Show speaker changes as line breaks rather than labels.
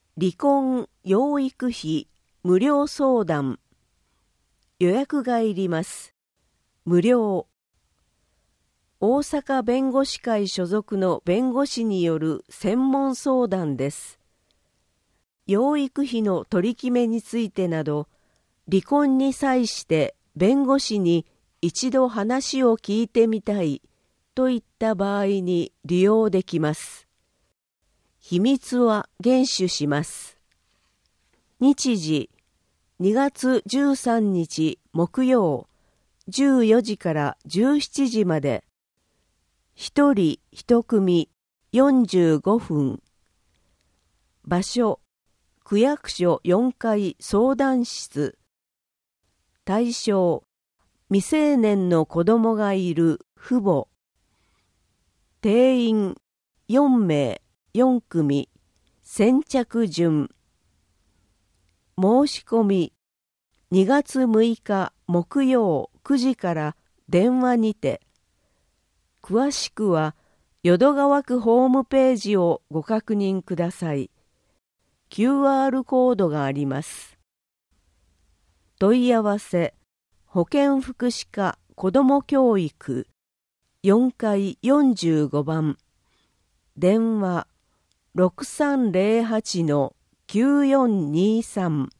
離婚養育費無料相談。予約がいります。無料。大阪弁護士会所属の弁護士による専門相談です。養育費の取り決めについてなど、離婚に際して弁護士に一度話を聞いてみたいといった場合に利用できます。秘密は厳守します。日時2月13日木曜14時から17時まで。一人一組45分。場所区役所4階相談室。対象未成年の子供がいる父母。定員4名4組。先着順。申し込み2月6日木曜9時から電話にて。詳しくは淀川区ホームページをご確認ください。QR コードがあります。問い合わせ保健福祉課子ども教育4階45番。電話 6308-9423